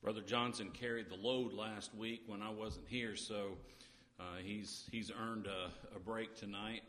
Brother Johnson carried the load last week when I wasn't here, so he's earned a break tonight.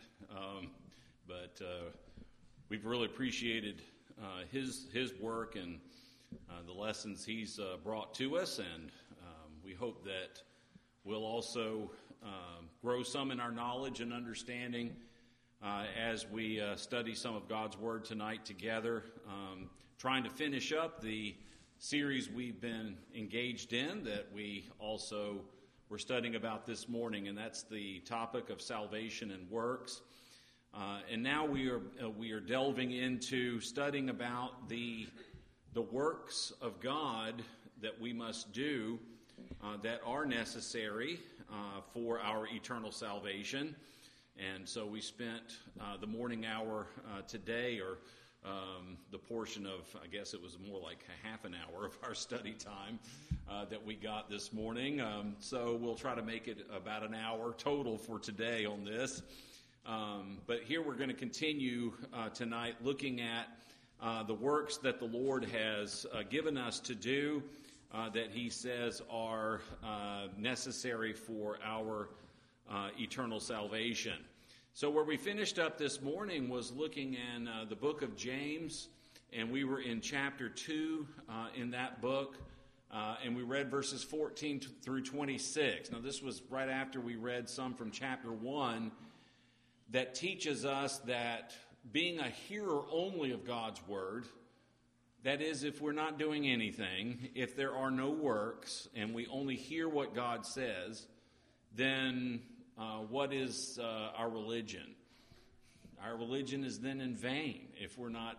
But we've really appreciated his work and the lessons he's brought to us, and we hope that we'll also grow some in our knowledge and understanding as we study some of God's Word tonight together, trying to finish up the series we've been engaged in that we also were studying about this morning, and that's the topic of salvation and works. And now we are delving into studying about the works of God that we must do that are necessary for our eternal salvation. And so we spent the morning hour today, or the portion of, I guess it was more like a half an hour of our study time that we got this morning. So we'll try to make it about an hour total for today on this. But here we're going to continue tonight looking at the works that the Lord has given us to do that He says are necessary for our eternal salvation. So where we finished up this morning was looking in the book of James, and we were in chapter 2 in that book, and we read verses 14 through 26. Now this was right after we read some from chapter 1 that teaches us that being a hearer only of God's Word, that is, if we're not doing anything, if there are no works, and we only hear what God says, then what is our religion? Our religion is then in vain if we're not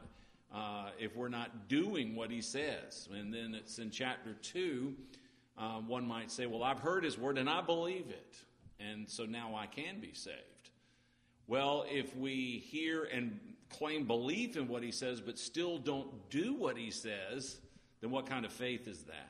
doing what He says. And then it's in chapter 2, one might say, well, I've heard His word and I believe it, and so now I can be saved. Well, if we hear and claim belief in what He says but still don't do what He says, then what kind of faith is that?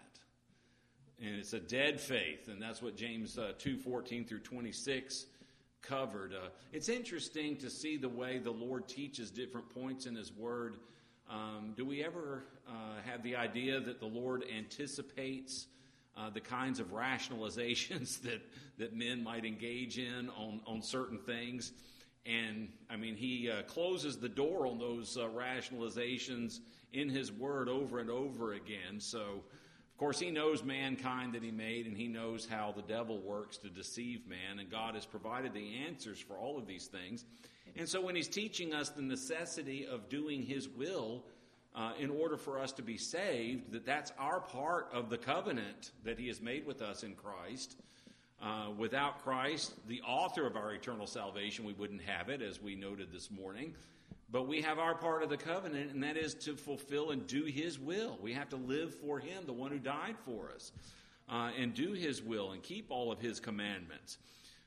And it's a dead faith, and that's what James 2:14 through 26 covered. It's interesting to see the way the Lord teaches different points in His Word. Do we ever have the idea that the Lord anticipates the kinds of rationalizations that men might engage in on certain things? And, I mean, He closes the door on those rationalizations in His Word over and over again. So, of course, He knows mankind that He made, and He knows how the devil works to deceive man, and God has provided the answers for all of these things. And so when He's teaching us the necessity of doing His will in order for us to be saved, that's our part of the covenant that He has made with us in Christ. Without Christ, the author of our eternal salvation, we wouldn't have it, as we noted this morning. But we have our part of the covenant, and that is to fulfill and do His will. We have to live for Him, the one who died for us, and do His will and keep all of His commandments.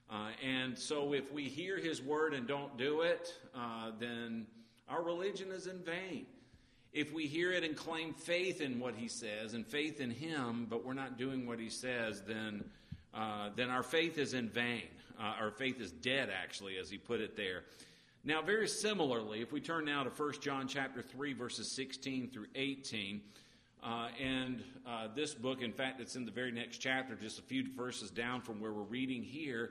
And so if we hear His word and don't do it, then our religion is in vain. If we hear it and claim faith in what He says and faith in Him, but we're not doing what He says, then our faith is in vain. Our faith is dead, actually, as he put it there. Now, very similarly, if we turn now to 1 John chapter 3, verses 16 through 18, and this book, in fact, it's in the very next chapter, just a few verses down from where we're reading here,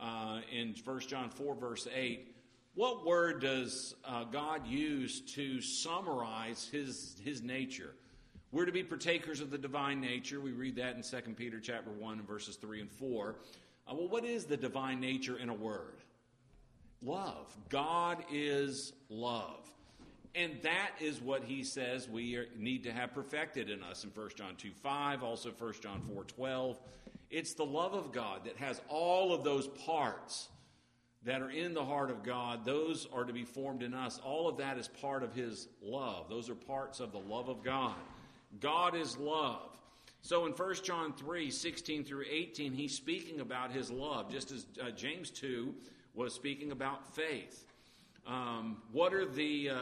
in 1 John 4, verse 8, what word does God use to summarize his nature? We're to be partakers of the divine nature. We read that in 2 Peter chapter 1 and verses 3 and 4. Well, what is the divine nature in a word? Love. God is love. And that is what he says we need to have perfected in us in 1 John 2:5, also 1 John 4:12. It's the love of God that has all of those parts that are in the heart of God. Those are to be formed in us. All of that is part of his love. Those are parts of the love of God. God is love. So in 1 John 3, 16 through 18, he's speaking about his love, just as James 2 was speaking about faith. What are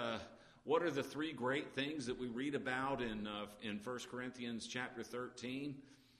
the three great things that we read about in 1 Corinthians chapter 13?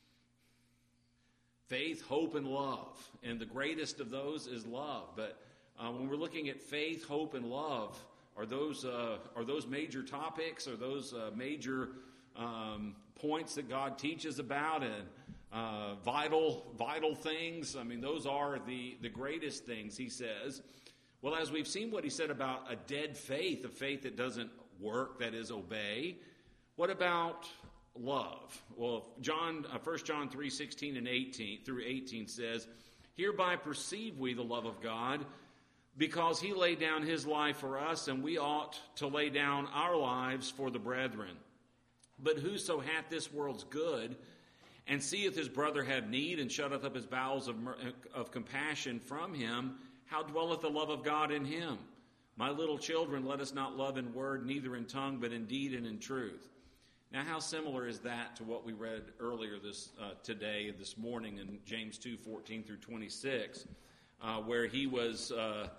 Faith, hope, and love. And the greatest of those is love. But when we're looking at faith, hope, and love, are those major topics? Are those major points that God teaches about and vital things. I mean, those are the greatest things, he says. Well, as we've seen what he said about a dead faith, a faith that doesn't work, that is, obey, what about love? Well, 1 John 3:16 and 18 through 18 says, "Hereby perceive we the love of God, because he laid down his life for us, and we ought to lay down our lives for the brethren. But whoso hath this world's good, and seeth his brother have need, and shutteth up his bowels of compassion from him, how dwelleth the love of God in him? My little children, let us not love in word, neither in tongue, but in deed and in truth." Now, how similar is that to what we read earlier this morning in James 2:14 through 26, where he was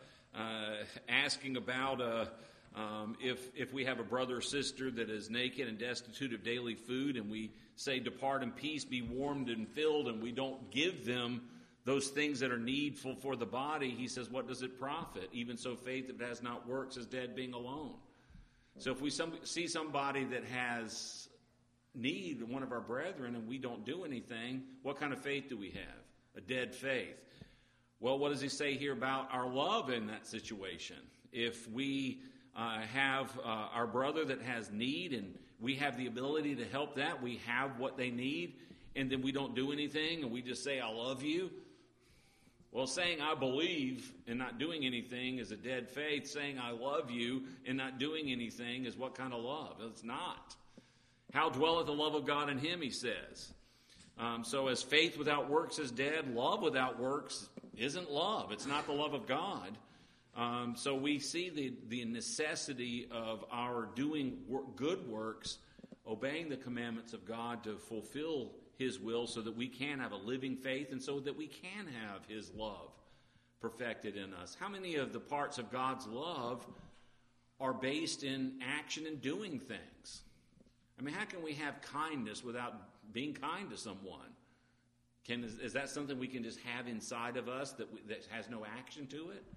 asking about if we have a brother or sister that is naked and destitute of daily food, and we say, "Depart in peace, be warmed and filled," and we don't give them those things that are needful for the body, he says, what does it profit? Even so, faith that has not works is dead being alone. So if we see somebody that has need, one of our brethren, and we don't do anything, what kind of faith do we have? A dead faith. Well, what does he say here about our love in that situation? If we have our brother that has need, and we have the ability to help that, we have what they need, and then we don't do anything, and we just say, "I love you." Well, saying "I believe" and not doing anything is a dead faith. Saying "I love you" and not doing anything is what kind of love? It's not. How dwelleth the love of God in him, he says. So as faith without works is dead, love without works isn't love. It's not the love of God. So we see the necessity of our doing good works, obeying the commandments of God to fulfill his will, so that we can have a living faith and so that we can have his love perfected in us. How many of the parts of God's love are based in action and doing things? I mean, how can we have kindness without being kind to someone? Is that something we can just have inside of us that has no action to it?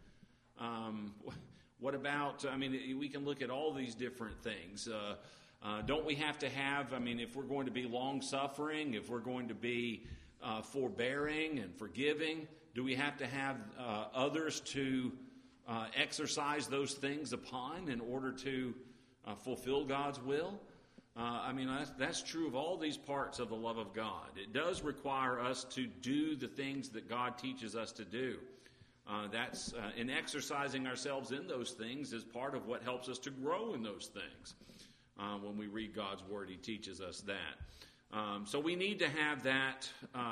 What about, we can look at all these different things. Don't we have to have, if we're going to be long-suffering, if we're going to be forbearing and forgiving, do we have to have others to exercise those things upon in order to fulfill God's will? That's true of all these parts of the love of God. It does require us to do the things that God teaches us to do. That's in exercising ourselves in those things is part of what helps us to grow in those things. When we read God's Word, he teaches us that. So we need to have that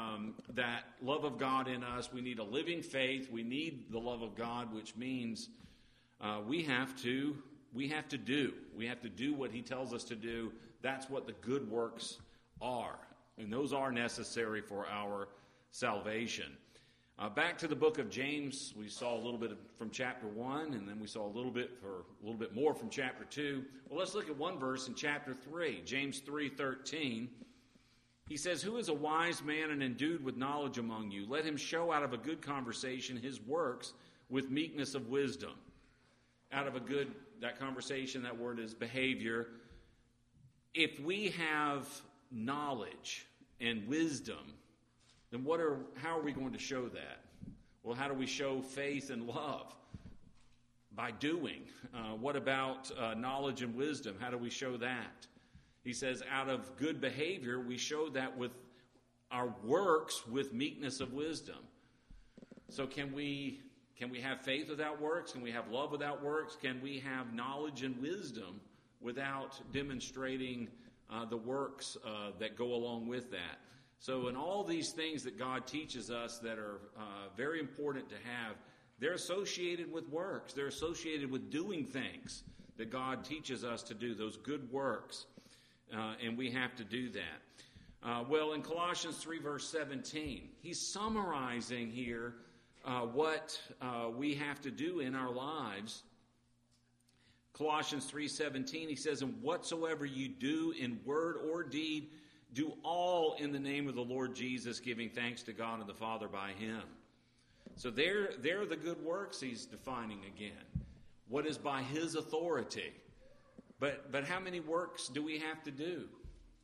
love of God in us. We need a living faith. We need the love of God, which means we have to do. We have to do what he tells us to do. That's what the good works are. And those are necessary for our salvation. Back to the book of James, we saw a little bit from chapter 1, and then we saw a little bit more from chapter 2. Well, let's look at one verse in chapter 3, James 3:13. He says, "Who is a wise man and endued with knowledge among you? Let him show out of a good conversation his works with meekness of wisdom." Out of that conversation, that word is behavior. If we have knowledge and wisdom, then how are we going to show that? Well, how do we show faith and love? By doing. What about knowledge and wisdom? How do we show that? He says, out of good behavior, we show that with our works with meekness of wisdom. So can we have faith without works? Can we have love without works? Can we have knowledge and wisdom without demonstrating the works that go along with that? So in all these things that God teaches us that are very important to have, they're associated with works. They're associated with doing things that God teaches us to do, those good works. And we have to do that. Well, in Colossians 3, verse 17, he's summarizing here what we have to do in our lives. Colossians 3:17, he says, "And whatsoever you do in word or deed, do all in the name of the Lord Jesus, giving thanks to God and the Father by him." So they're the good works he's defining again. What is by his authority? But how many works do we have to do?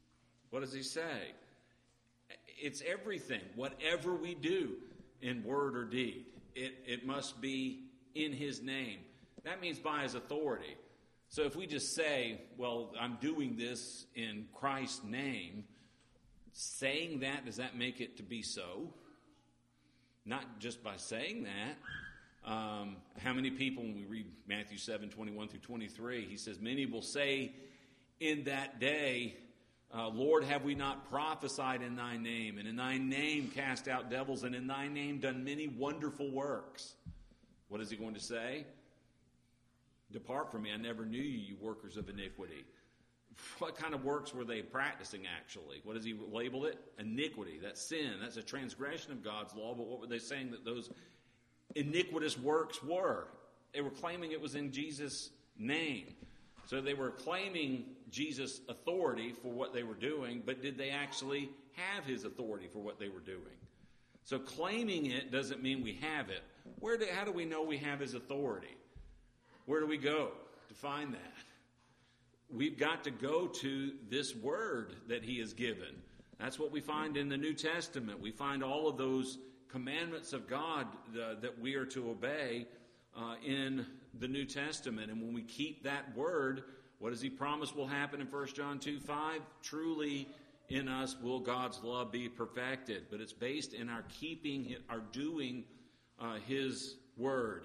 What does he say? It's everything. Whatever we do in word or deed, it must be in his name. That means by his authority. So if we just say, well, I'm doing this in Christ's name, saying that, does that make it to be so? Not just by saying that. How many people, when we read Matthew 7:21 through 23, he says, many will say in that day, Lord, have we not prophesied in thy name, and in thy name cast out devils, and in thy name done many wonderful works? What is he going to say? Depart from me, I never knew you, you workers of iniquity. What kind of works were they practicing, actually? What does he label it? Iniquity. That's sin. That's a transgression of God's law. But what were they saying that those iniquitous works were? They were claiming it was in Jesus' name. So they were claiming Jesus' authority for what they were doing, but did they actually have his authority for what they were doing? So claiming it doesn't mean we have it. How do we know we have his authority? Where do we go to find that? We've got to go to this word that he has given. That's what we find in the New Testament. We find all of those commandments of God that we are to obey in the New Testament. And when we keep that word, what does he promise will happen in 1 John 2:5? Truly in us will God's love be perfected. But it's based in our keeping, our doing his word.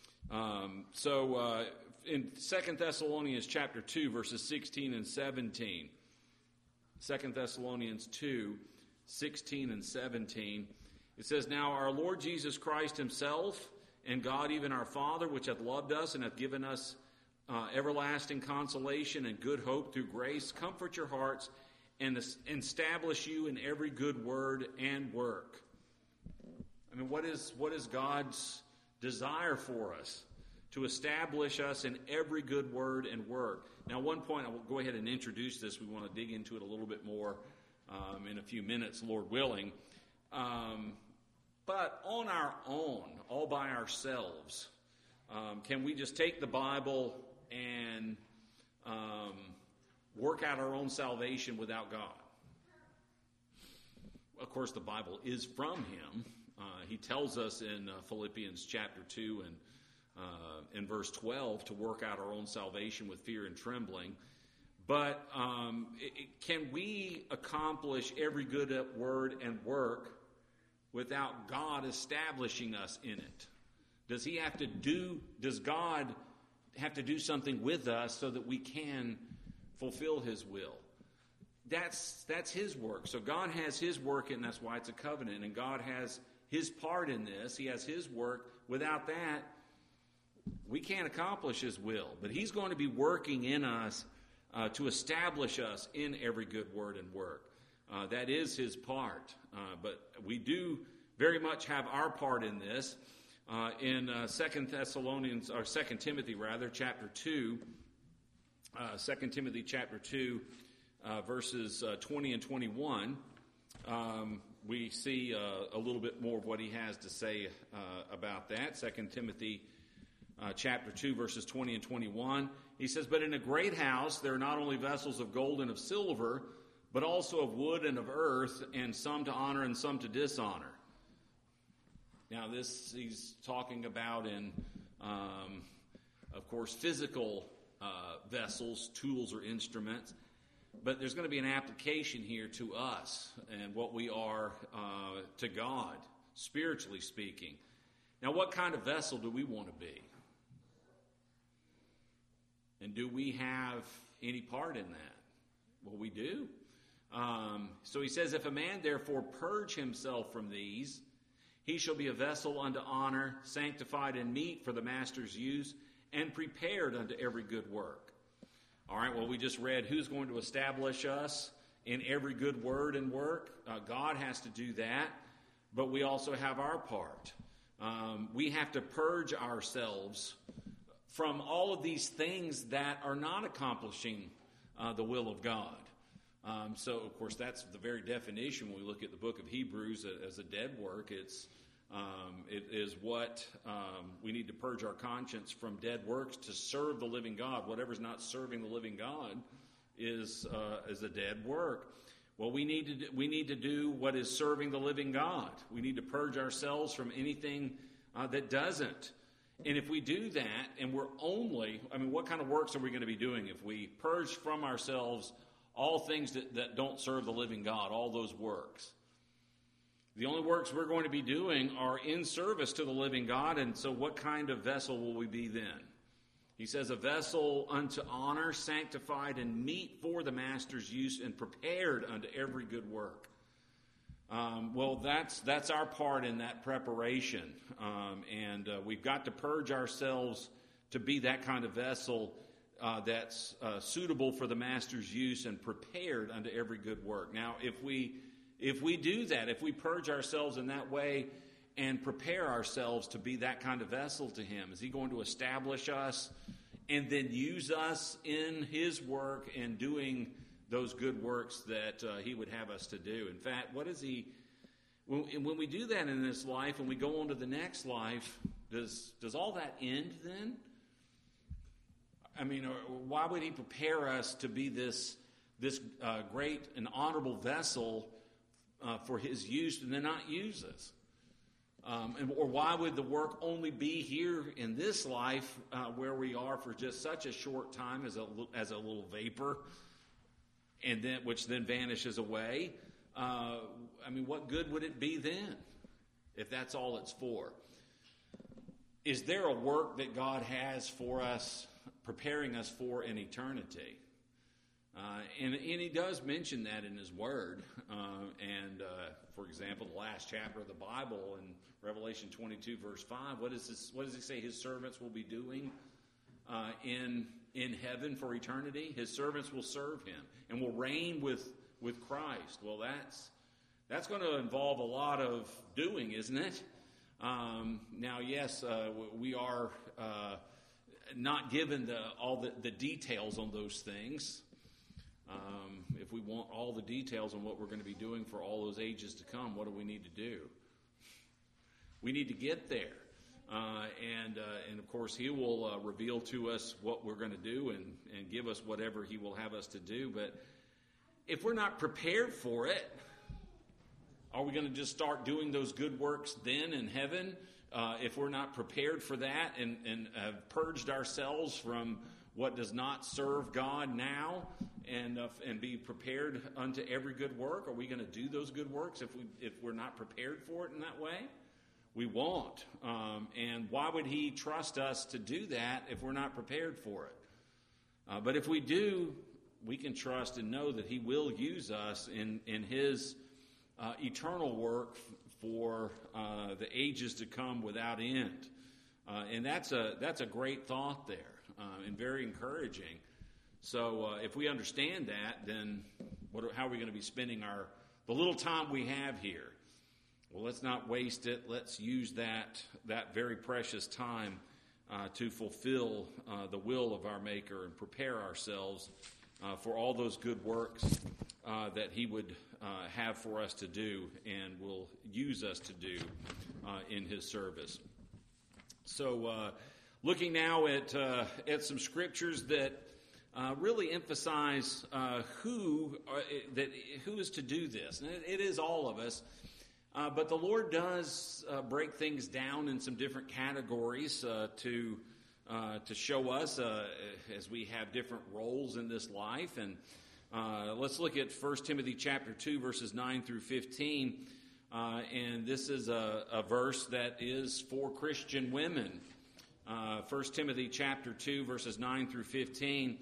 In 2 Thessalonians chapter 2, verses 16 and 17, 2 Thessalonians 2, 16 and 17, it says, Now our Lord Jesus Christ himself, and God even our Father, which hath loved us and hath given us everlasting consolation and good hope through grace, comfort your hearts and establish you in every good word and work. I mean, what is God's desire for us? To establish us in every good word and work. Now, one point, I will go ahead and introduce this. We want to dig into it a little bit more in a few minutes, Lord willing. But on our own, all by ourselves, can we just take the Bible and work out our own salvation without God? Of course, the Bible is from him. He tells us in Philippians chapter 2 and in verse 12 to work out our own salvation with fear and trembling. But can we accomplish every good word and work without God establishing us in it? Does God have to do something with us so that we can fulfill his will? That's his work. So God has his work, and that's why it's a covenant. And God has his part in this. He has his work. Without that, we can't accomplish his will. But he's going to be working in us to establish us in every good word and work. That is his part. But we do very much have our part in this. In 2 Timothy chapter 2, 2 Timothy chapter 2, verses 20 and 21, we see a little bit more of what he has to say about that. 2 Timothy chapter 2, verses 20 and 21. He says, But in a great house there are not only vessels of gold and of silver, but also of wood and of earth, and some to honor and some to dishonor. Now this he's talking about in, of course, physical vessels, tools, or instruments. But there's going to be an application here to us and what we are to God, spiritually speaking. Now, what kind of vessel do we want to be? And do we have any part in that? Well, we do. So he says, If a man therefore purge himself from these, he shall be a vessel unto honor, sanctified and meet for the master's use, and prepared unto every good work. All right, well, we just read who's going to establish us in every good word and work. God has to do that, but we also have our part. We have to purge ourselves from all of these things that are not accomplishing the will of God. So, of course, that's the very definition when we look at the book of Hebrews as a dead work. It is what we need to purge our conscience from dead works to serve the living God. Whatever's not serving the living God is a dead work. Well, we need to do what is serving the living God. We need to purge ourselves from anything that doesn't. And if we do that, and what kind of works are we going to be doing if we purge from ourselves all things that don't serve the living God, all those works? The only works we're going to be doing are in service to the living God, and so what kind of vessel will we be then? He says, a vessel unto honor, sanctified and meet for the master's use, and prepared unto every good work. Well, that's our part in that preparation, and we've got to purge ourselves to be that kind of vessel that's suitable for the master's use and prepared unto every good work. Now, if we do that, if we purge ourselves in that way and prepare ourselves to be that kind of vessel to him, is he going to establish us and then use us in his work and doing those good works that he would have us to do? In fact, what is he, when we do that in this life and we go on to the next life, does all that end then? I mean, why would he prepare us to be this great and honorable vessel for his use and then not use us? Or why would the work only be here in this life where we are for just such a short time as a little vapor, and then which then vanishes away? What good would it be then if that's all it's for? Is there a work that God has for us, preparing us for an eternity? And he does mention that in his word. For example, the last chapter of the Bible in Revelation 22, verse 5, what does he say his servants will be doing in heaven for eternity? His servants will serve him and will reign with Christ. Well, that's going to involve a lot of doing, isn't it? Now, yes, we are not given all the details on those things. If we want all the details on what we're going to be doing for all those ages to come, what do we need to do? We need to get there. And of course, he will reveal to us what we're going to do and give us whatever he will have us to do. But if we're not prepared for it, are we going to just start doing those good works then in heaven? If we're not prepared for that and have purged ourselves from what does not serve God now, and be prepared unto every good work? Are we going to do those good works if we're not prepared for it in that way? We won't. And why would he trust us to do that if we're not prepared for it? But if we do, we can trust and know that he will use us in his eternal work for the ages to come without end. And that's a great thought there, and very encouraging. So if we understand that, then how are we going to be spending the little time we have here? Well, let's not waste it. Let's use that very precious time to fulfill the will of our Maker and prepare ourselves for all those good works that he would have for us to do and will use us to do in his service. So looking now at some scriptures that really emphasize who is to do this. And it is all of us. But the Lord does break things down in some different categories to show us as we have different roles in this life. And let's look at 1 Timothy chapter 2, verses 9 through 15. And this is a verse that is for Christian women. 1 Timothy chapter 2, verses 9 through 15.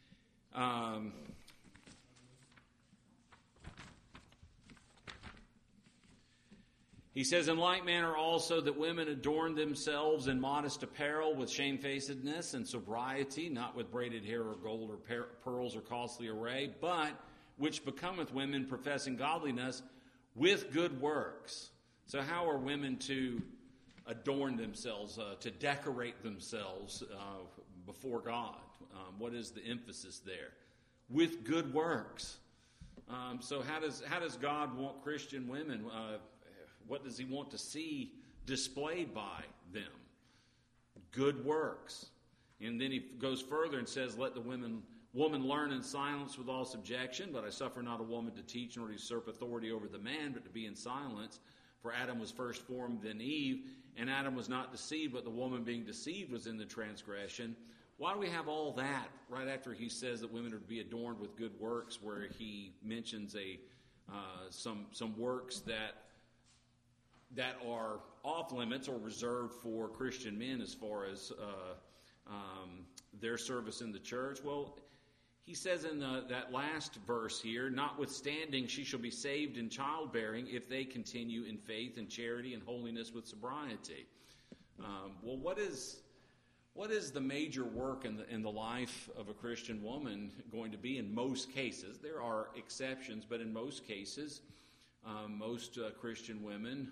He says, in like manner also that women adorn themselves in modest apparel with shamefacedness and sobriety, not with braided hair or gold or pearls or costly array, but which becometh women professing godliness with good works. So how are women to adorn themselves, to decorate themselves before God? What is the emphasis there? With good works. So how does God want Christian women? What does he want to see displayed by them? Good works. And then he goes further and says, let the women Woman, learn in silence with all subjection, but I suffer not a woman to teach nor to usurp authority over the man, but to be in silence. For Adam was first formed, then Eve, and Adam was not deceived, but the woman being deceived was in the transgression. Why do we have all that right after he says that women are to be adorned with good works, where he mentions some works that are off limits or reserved for Christian men as far as their service in the church? Well, he says in that last verse here, notwithstanding she shall be saved in childbearing if they continue in faith and charity and holiness with sobriety. Well, what is the major work in the life of a Christian woman going to be in most cases? There are exceptions, but in most cases, most Christian women,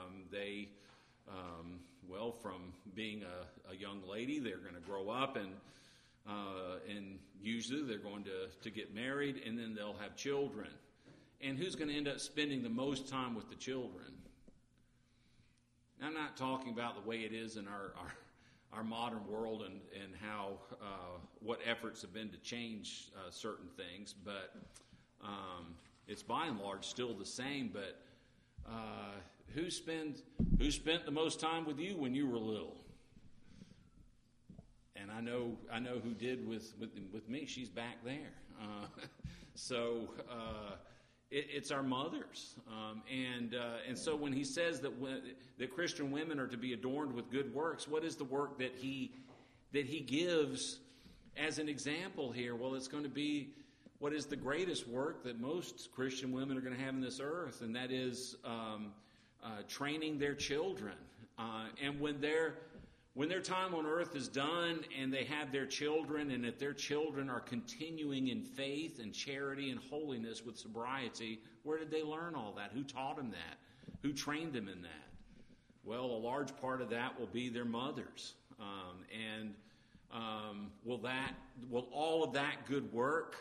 from being a young lady, they're going to grow up and usually they're going to get married, and then they'll have children. And who's going to end up spending the most time with the children? Now, I'm not talking about the way it is in our modern world and how what efforts have been to change certain things, but it's by and large still the same. But who spent the most time with you when you were little? And I know who did with me. She's back there. So it's our mothers. And so when he says that Christian women are to be adorned with good works, what is the work that he gives as an example here? Well, it's going to be what is the greatest work that most Christian women are going to have in this earth, and that is training their children. And when their time on earth is done and they have their children, and if their children are continuing in faith and charity and holiness with sobriety, where did they learn all that? Who taught them that? Who trained them in that? Well, a large part of that will be their mothers. Will all of that good work,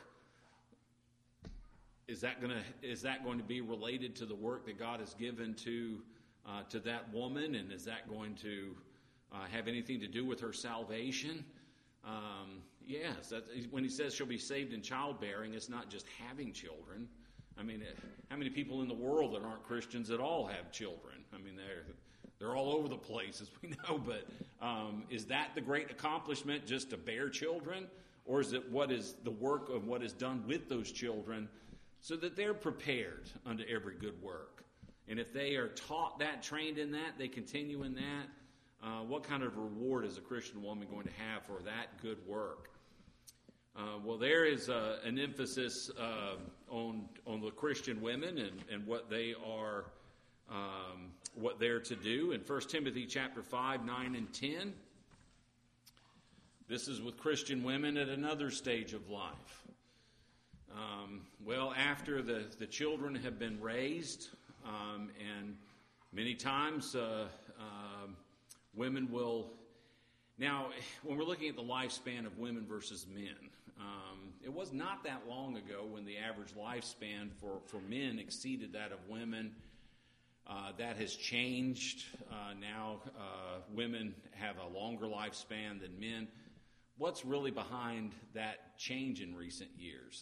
is that going to be related to the work that God has given to that woman, and is that going to have anything to do with her salvation? Yes. When he says she'll be saved in childbearing, it's not just having children. I mean, how many people in the world that aren't Christians at all have children? I mean, they're all over the place, as we know. But is that the great accomplishment, just to bear children? Or is it what is the work of what is done with those children so that they're prepared unto every good work? And if they are taught that, trained in that, they continue in that, what kind of reward is a Christian woman going to have for that good work? Well, there is an emphasis on the Christian women and what they are, what they're to do. In 1 Timothy chapter 5, 9, and 10, this is with Christian women at another stage of life. After the children have been raised, and many times women will... Now, when we're looking at the lifespan of women versus men, it was not that long ago when the average lifespan for men exceeded that of women. That has changed. Now women have a longer lifespan than men. What's really behind that change in recent years?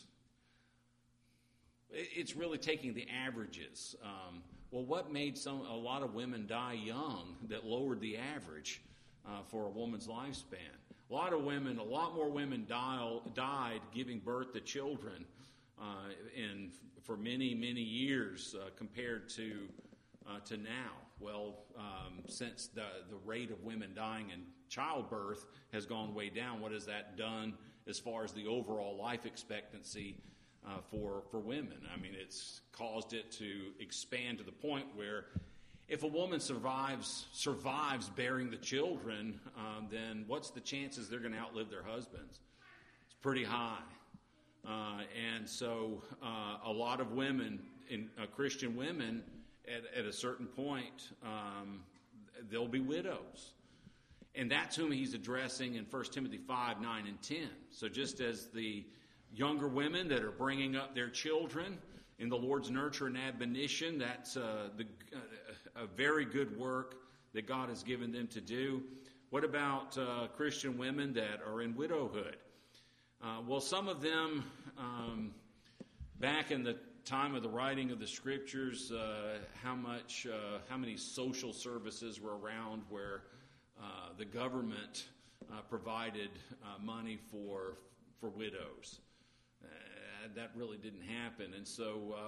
It's really taking the averages. What made a lot of women die young that lowered the average for a woman's lifespan? A lot more women died giving birth to children for many, many years compared to now. Well, since the rate of women dying in childbirth has gone way down, what has that done as far as the overall life expectancy for women? I mean, it's caused it to expand to the point where if a woman survives bearing the children, then what's the chances they're going to outlive their husbands? It's pretty high. And so a lot of women, Christian women, at a certain point, they'll be widows. And that's whom he's addressing in 1 Timothy 5, 9, and 10. So just as the younger women that are bringing up their children in the Lord's nurture and admonition, that's a very good work that God has given them to do. What about Christian women that are in widowhood? Well, some of them, back in the time of the writing of the Scriptures, how many social services were around where the government provided money for widows. That really didn't happen. And so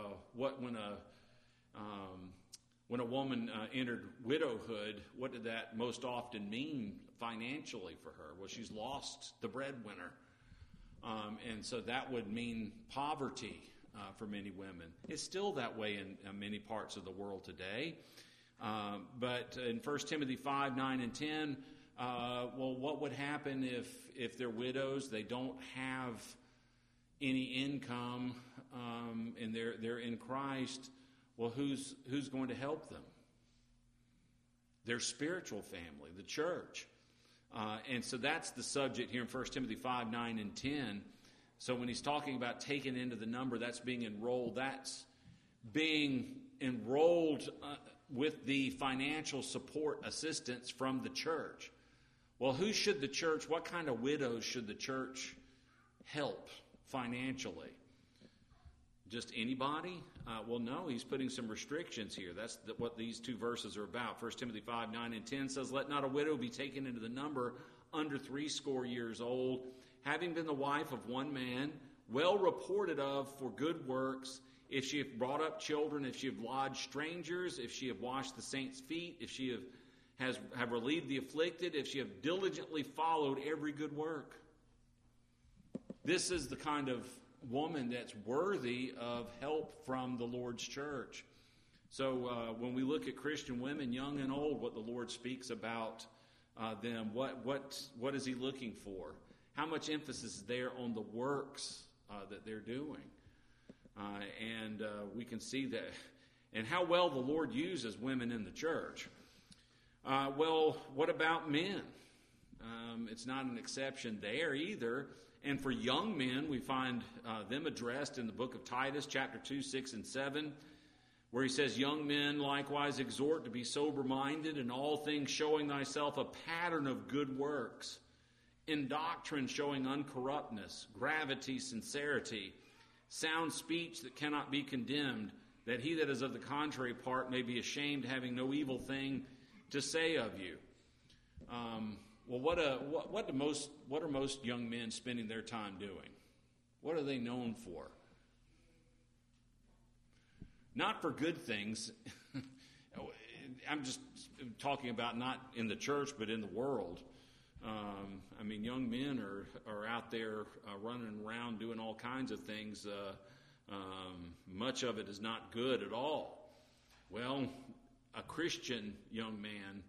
when a woman entered widowhood, what did that most often mean financially for her? Well, she's lost the breadwinner. And so that would mean poverty for many women. It's still that way in many parts of the world today. But in 1 Timothy 5, 9, and 10, well, what would happen if they're widows? They don't have any income, and they're in Christ. Well, who's going to help them? Their spiritual family, the church. And so that's the subject here in 1 Timothy 5, 9, and 10. So when he's talking about taken into the number, that's being enrolled. That's being enrolled with the financial support assistance from the church. Well, what kind of widows should the church help financially? Just anybody? Well, no, he's putting some restrictions here. That's what these two verses are about. 1 Timothy 5, 9, and 10 says, "Let not a widow be taken into the number under 80 years old, having been the wife of one man, well reported of for good works, if she have brought up children, if she have lodged strangers, if she have washed the saints' feet, if she have relieved the afflicted, if she have diligently followed every good work." This is the kind of woman that's worthy of help from the Lord's church. So when we look at Christian women, young and old, what the Lord speaks about them, what is he looking for? How much emphasis is there on the works that they're doing? And we can see that, and how well the Lord uses women in the church. Well, what about men? It's not an exception there either. And for young men, we find them addressed in the book of Titus, chapter 2, 6, and 7, where he says, "Young men likewise exhort to be sober-minded, in all things showing thyself a pattern of good works, in doctrine showing uncorruptness, gravity, sincerity, sound speech that cannot be condemned, that he that is of the contrary part may be ashamed, having no evil thing to say of you." Well, what are most young men spending their time doing? What are they known for? Not for good things. I'm just talking about not in the church, but in the world. Young men are out there running around doing all kinds of things. Much of it is not good at all. Well, a Christian young man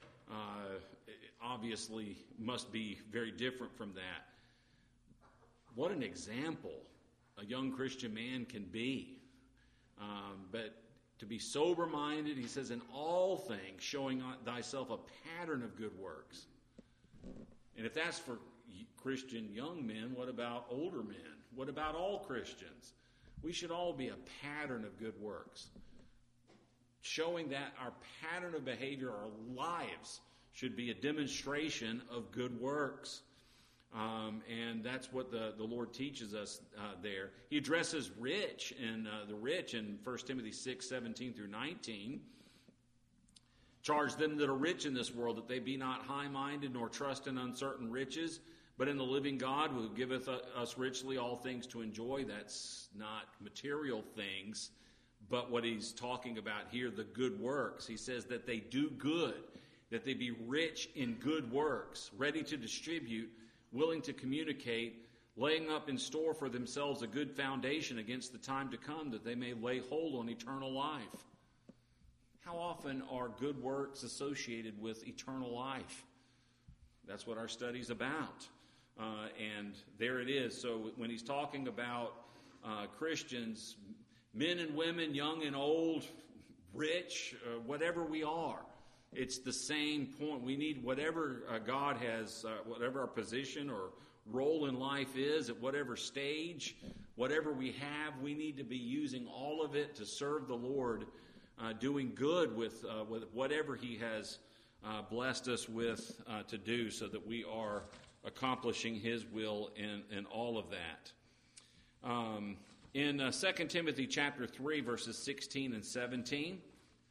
obviously must be very different from that. What an example a young Christian man can be. But to be sober-minded, he says, in all things, showing thyself a pattern of good works. And if that's for Christian young men, what about older men? What about all Christians? We should all be a pattern of good works. Showing that our pattern of behavior, our lives, should be a demonstration of good works. And that's what the Lord teaches us there. He addresses the rich in 1 Timothy 6, 17 through 19. "Charge them that are rich in this world, that they be not high-minded, nor trust in uncertain riches, but in the living God, who giveth us richly all things to enjoy." That's not material things, but what he's talking about here, the good works. He says that they do good, that they be rich in good works, ready to distribute, willing to communicate, laying up in store for themselves a good foundation against the time to come, that they may lay hold on eternal life. How often are good works associated with eternal life? That's what our study's about. And there it is. So when he's talking about Christians, men and women, young and old, rich, whatever we are, it's the same point. We need whatever God has, whatever our position or role in life is, at whatever stage, whatever we have, we need to be using all of it to serve the Lord, doing good with whatever he has blessed us with to do, so that we are accomplishing His will in all of that. In 2 Timothy chapter 3, verses 16 and 17,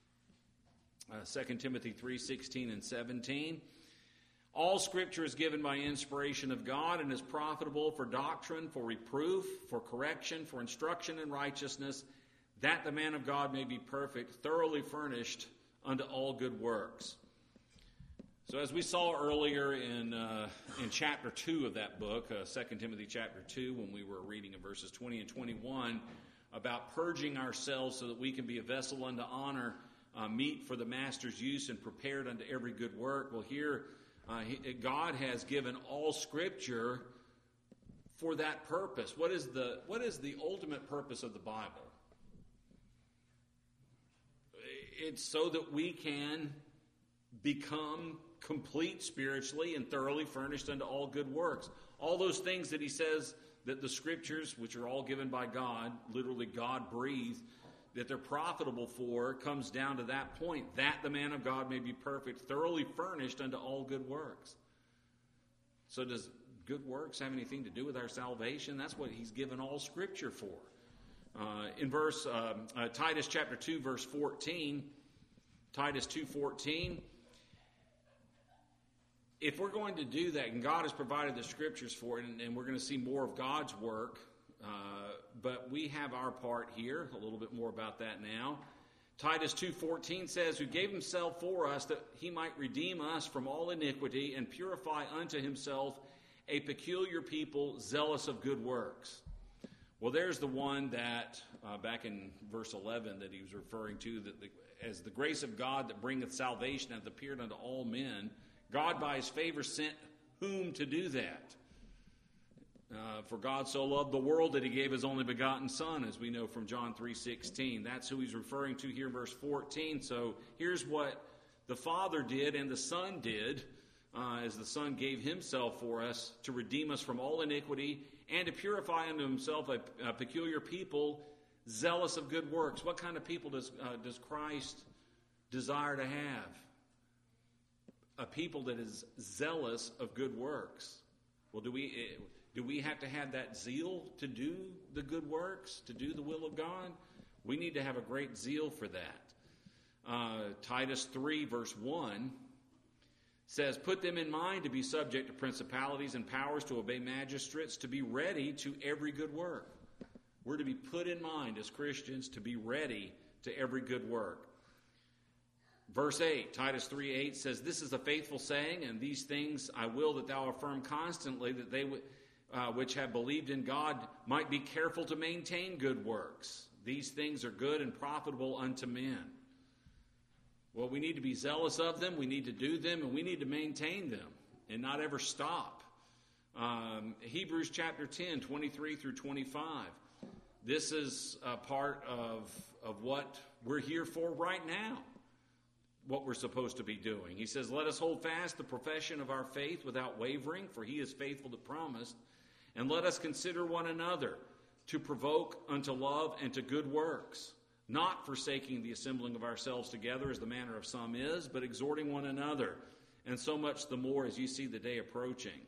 2 Timothy 3, 16 and 17, all Scripture is given by inspiration of God and is profitable for doctrine, for reproof, for correction, for instruction in righteousness, that the man of God may be perfect, thoroughly furnished unto all good works. So as we saw earlier in chapter 2 of that book, 2 Timothy chapter 2, when we were reading in verses 20 and 21, about purging ourselves so that we can be a vessel unto honor, meet for the master's use and prepared unto every good work. Well, here God has given all Scripture for that purpose. What is the ultimate purpose of the Bible? It's so that we can become complete spiritually and thoroughly furnished unto all good works. All those things that he says that the Scriptures, which are all given by God, literally God breathed, that they're profitable for, comes down to that point, that the man of God may be perfect, thoroughly furnished unto all good works. So does good works have anything to do with our salvation? That's what he's given all Scripture for. In Titus chapter 2, verse 14, Titus 2:14, if we're going to do that, and God has provided the Scriptures for it, and we're going to see more of God's work, but we have our part here, a little bit more about that now. Titus 2:14 says, who gave himself for us that he might redeem us from all iniquity and purify unto himself a peculiar people zealous of good works. Well, there's the one that, back in verse 11, that he was referring to, that as the grace of God that bringeth salvation hath appeared unto all men, God by his favor sent whom to do that? For God so loved the world that he gave his only begotten Son, as we know from John 3:16. That's who he's referring to here in verse 14. So here's what the Father did and the Son did, as the Son gave himself for us to redeem us from all iniquity and to purify unto himself a peculiar people zealous of good works. What kind of people does Christ desire to have? A people that is zealous of good works. Well, do we have to have that zeal to do the good works, to do the will of God? We need to have a great zeal for that. Titus 3, verse 1 says, put them in mind to be subject to principalities and powers, to obey magistrates, to be ready to every good work. We're to be put in mind as Christians to be ready to every good work. Verse 8, Titus 3:8 says, this is a faithful saying, and these things I will that thou affirm constantly, that they which have believed in God might be careful to maintain good works. These things are good and profitable unto men. Well, we need to be zealous of them, we need to do them, and we need to maintain them and not ever stop. Hebrews chapter 10, 23 through 25. This is a part of what we're here for right now, what we're supposed to be doing. He says, let us hold fast the profession of our faith without wavering, for he is faithful that promised. And let us consider one another to provoke unto love and to good works, not forsaking the assembling of ourselves together as the manner of some is, but exhorting one another, and so much the more as you see the day approaching.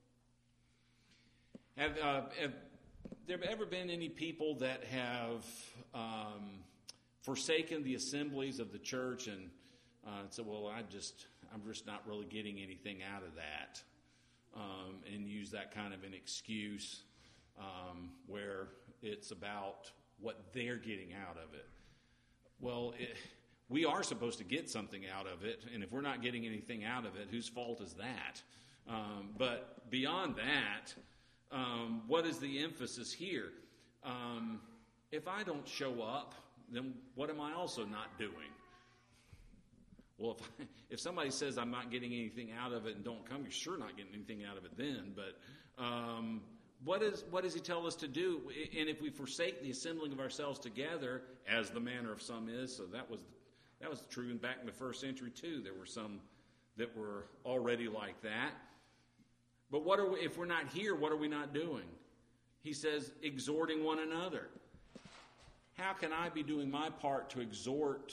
Have there ever been any people that have forsaken the assemblies of the church and said, well, I'm just not really getting anything out of that, and use that kind of an excuse where it's about what they're getting out of it? Well, we are supposed to get something out of it, and if we're not getting anything out of it, whose fault is that? But beyond that, what is the emphasis here? If I don't show up, then what am I also not doing? Well, if somebody says I'm not getting anything out of it and don't come, you're sure not getting anything out of it then. But what does he tell us to do? And if we forsake the assembling of ourselves together, as the manner of some is, so that was true back in the first century too. There were some that were already like that. But if we're not here, what are we not doing? He says, exhorting one another. How can I be doing my part to exhort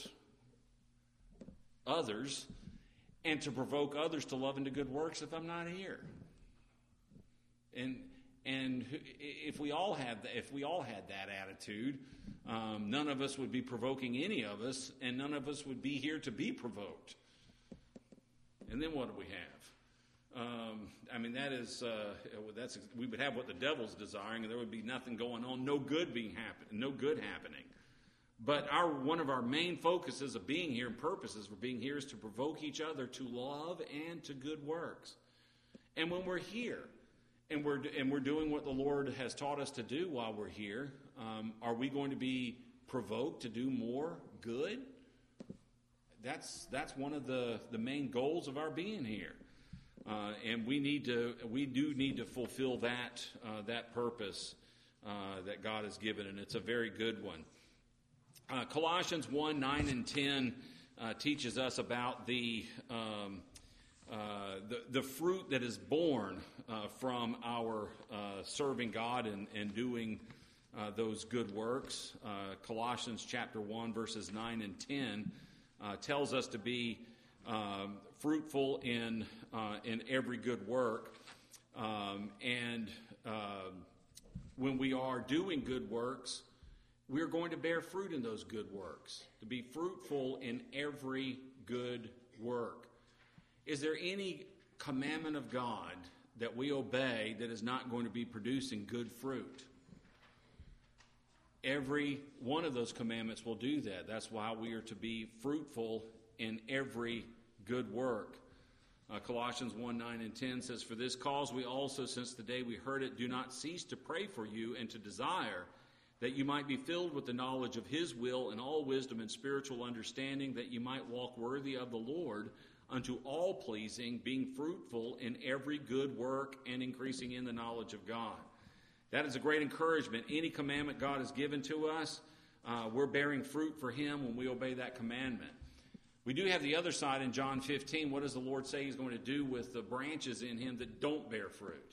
others and to provoke others to love and to good works if I'm not here? And if we all had that attitude, none of us would be provoking any of us, and none of us would be here to be provoked. And then what do we have? We would have what the devil's desiring, and there would be nothing going on, no good happening. But one of our main focuses of being here and purposes for being here is to provoke each other to love and to good works. And when we're here, and we're doing what the Lord has taught us to do while we're here, are we going to be provoked to do more good? That's one of the main goals of our being here, and we do need to fulfill that purpose that God has given, and it's a very good one. Colossians 1:9 and 10 teaches us about the fruit that is born from our serving God and doing those good works. Colossians chapter 1 verses 9 and 10 tells us to be fruitful in every good work, and when we are doing good works, we are going to bear fruit in those good works, to be fruitful in every good work. Is there any commandment of God that we obey that is not going to be producing good fruit? Every one of those commandments will do that. That's why we are to be fruitful in every good work. Colossians 1:9 and 10 says, "For this cause we also, since the day we heard it, do not cease to pray for you and to desire that you might be filled with the knowledge of his will and all wisdom and spiritual understanding, that you might walk worthy of the Lord, unto all pleasing, being fruitful in every good work and increasing in the knowledge of God." That is a great encouragement. Any commandment God has given to us, we're bearing fruit for him when we obey that commandment. We do have the other side in John 15. What does the Lord say he's going to do with the branches in him that don't bear fruit?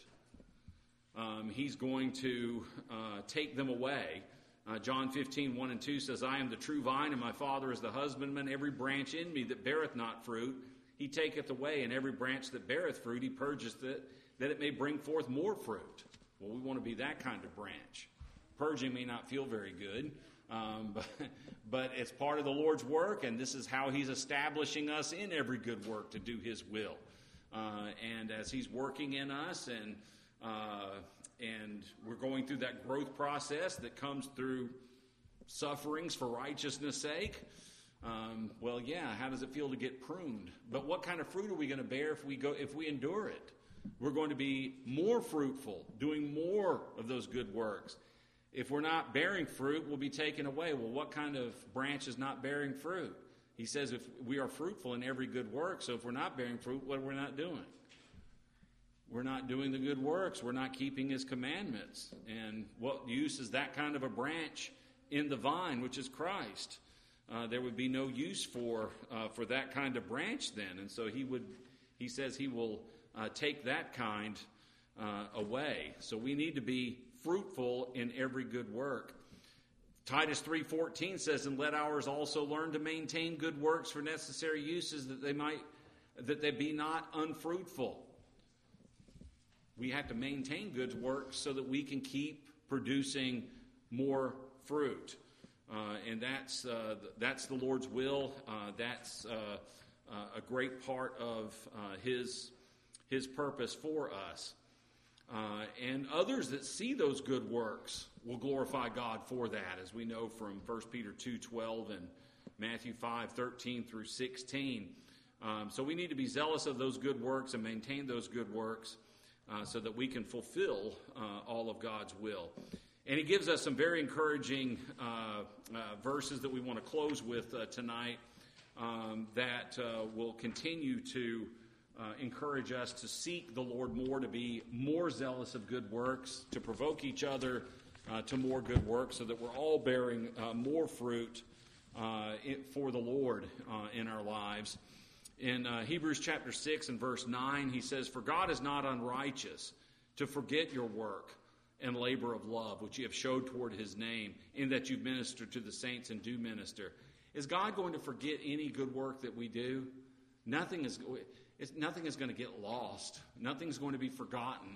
He's going to take them away. John 15:1 and 2 says, "I am the true vine, and my Father is the husbandman. Every branch in me that beareth not fruit, he taketh away, and every branch that beareth fruit, he purgeth it, that it may bring forth more fruit." Well, we want to be that kind of branch. Purging may not feel very good, but it's part of the Lord's work, and this is how he's establishing us in every good work to do his will. And as he's working in us, and we're going through that growth process that comes through sufferings for righteousness' sake, how does it feel to get pruned? But what kind of fruit are we going to bear if we endure it? We're going to be more fruitful, doing more of those good works. If we're not bearing fruit, we'll be taken away. Well, what kind of branch is not bearing fruit? He says if we are fruitful in every good work, so if we're not bearing fruit, what are we not doing? We're not doing the good works. We're not keeping his commandments. And what use is that kind of a branch in the vine, which is Christ? There would be no use for that kind of branch then. And so he says he will take that kind away. So we need to be fruitful in every good work. Titus 3:14 says, "And let ours also learn to maintain good works for necessary uses, that they be not unfruitful." We have to maintain good works so that we can keep producing more fruit. And that's the Lord's will. That's a great part of his purpose for us. And others that see those good works will glorify God for that, as we know from 1 Peter 2:12 and Matthew 5:13 through 16. So we need to be zealous of those good works and maintain those good works so that we can fulfill all of God's will. And he gives us some very encouraging verses that we want to close with tonight that will continue to encourage us to seek the Lord more, to be more zealous of good works, to provoke each other to more good works, so that we're all bearing more fruit for the Lord in our lives. In Hebrews chapter 6 and verse 9, he says, "For God is not unrighteous to forget your work and labor of love, which you have showed toward his name, in that you minister to the saints and do minister." Is God going to forget any good work that we do? Nothing is going to get lost. Nothing's going to be forgotten.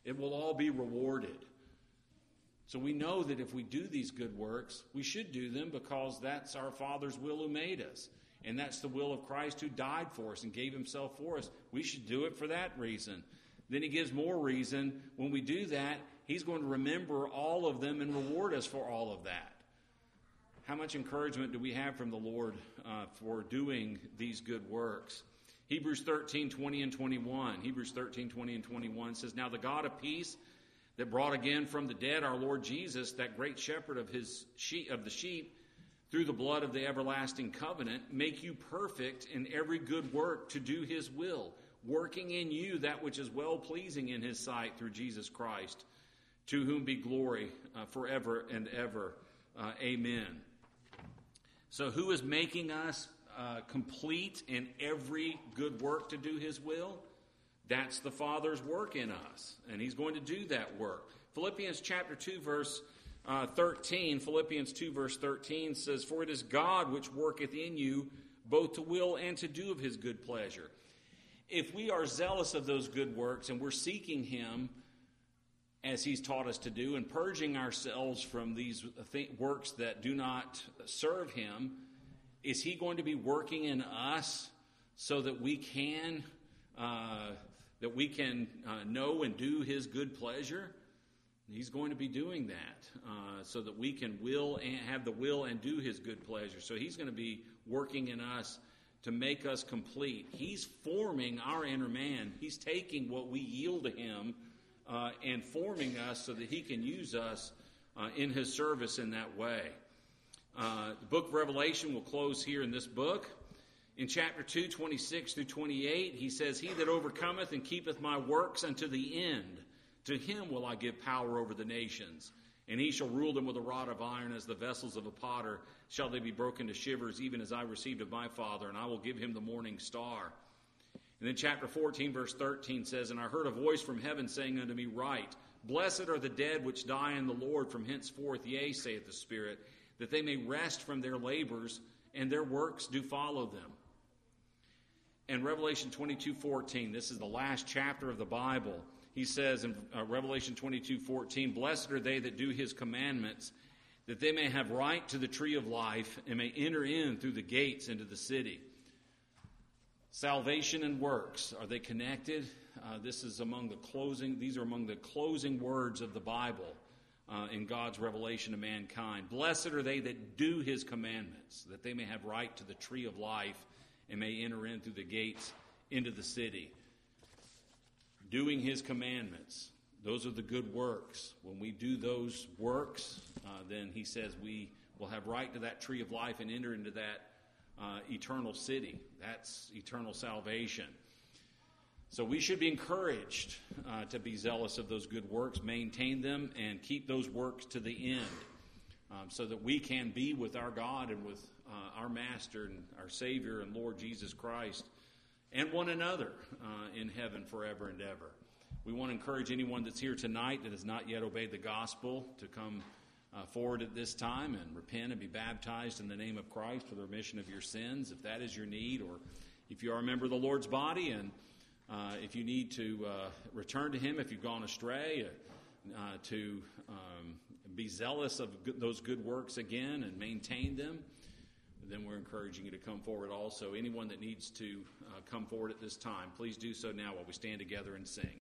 It will all be rewarded. So we know that if we do these good works, we should do them because that's our Father's will who made us. And that's the will of Christ who died for us and gave himself for us. We should do it for that reason. Then he gives more reason. When we do that, he's going to remember all of them and reward us for all of that. How much encouragement do we have from the Lord for doing these good works? Hebrews 13:20 and 21. Hebrews 13:20 and 21 says, "Now the God of peace that brought again from the dead our Lord Jesus, that great shepherd of the sheep, through the blood of the everlasting covenant, make you perfect in every good work to do his will, working in you that which is well-pleasing in his sight through Jesus Christ, to whom be glory forever and ever. Amen." So who is making us complete in every good work to do his will? That's the Father's work in us, and he's going to do that work. Philippians chapter 2, verse 13, Philippians 2, verse 13 says, "For it is God which worketh in you both to will and to do of his good pleasure." If we are zealous of those good works and we're seeking him as he's taught us to do and purging ourselves from these works that do not serve him, is he going to be working in us so that we can know and do his good pleasure? He's going to be doing that so that we can will and have the will and do his good pleasure. So he's going to be working in us to make us complete. He's forming our inner man. He's taking what we yield to him and forming us so that he can use us in his service in that way. The book of Revelation will close here in this book. In chapter 2, 26 through 28, he says, "He that overcometh and keepeth my works unto the end, to him will I give power over the nations. And he shall rule them with a rod of iron, as the vessels of a potter shall they be broken to shivers, even as I received of my Father, and I will give him the morning star." And then chapter 14, verse 13 says, "And I heard a voice from heaven saying unto me, Write, Blessed are the dead which die in the Lord from henceforth, yea, saith the Spirit, that they may rest from their labors, and their works do follow them." And Revelation 22:14, this is the last chapter of the Bible. He says in Revelation 22:14, "Blessed are they that do his commandments, that they may have right to the tree of life, and may enter in through the gates into the city." Salvation and works, are they connected? These are among the closing words of the Bible in God's revelation to mankind. "Blessed are they that do his commandments, that they may have right to the tree of life, and may enter in through the gates into the city." Doing his commandments, those are the good works. When we do those works, then he says we will have right to that tree of life and enter into that eternal city. That's eternal salvation. So we should be encouraged to be zealous of those good works, maintain them, and keep those works to the end, so that we can be with our God and with our Master and our Savior and Lord Jesus Christ and one another in heaven forever and ever. We want to encourage anyone that's here tonight that has not yet obeyed the gospel to come forward at this time and repent and be baptized in the name of Christ for the remission of your sins, if that is your need, or if you are a member of the Lord's body and if you need to return to him, if you've gone astray, to be zealous of those good works again and maintain them, then we're encouraging you to come forward also. Anyone that needs to come forward at this time, please do so now while we stand together and sing.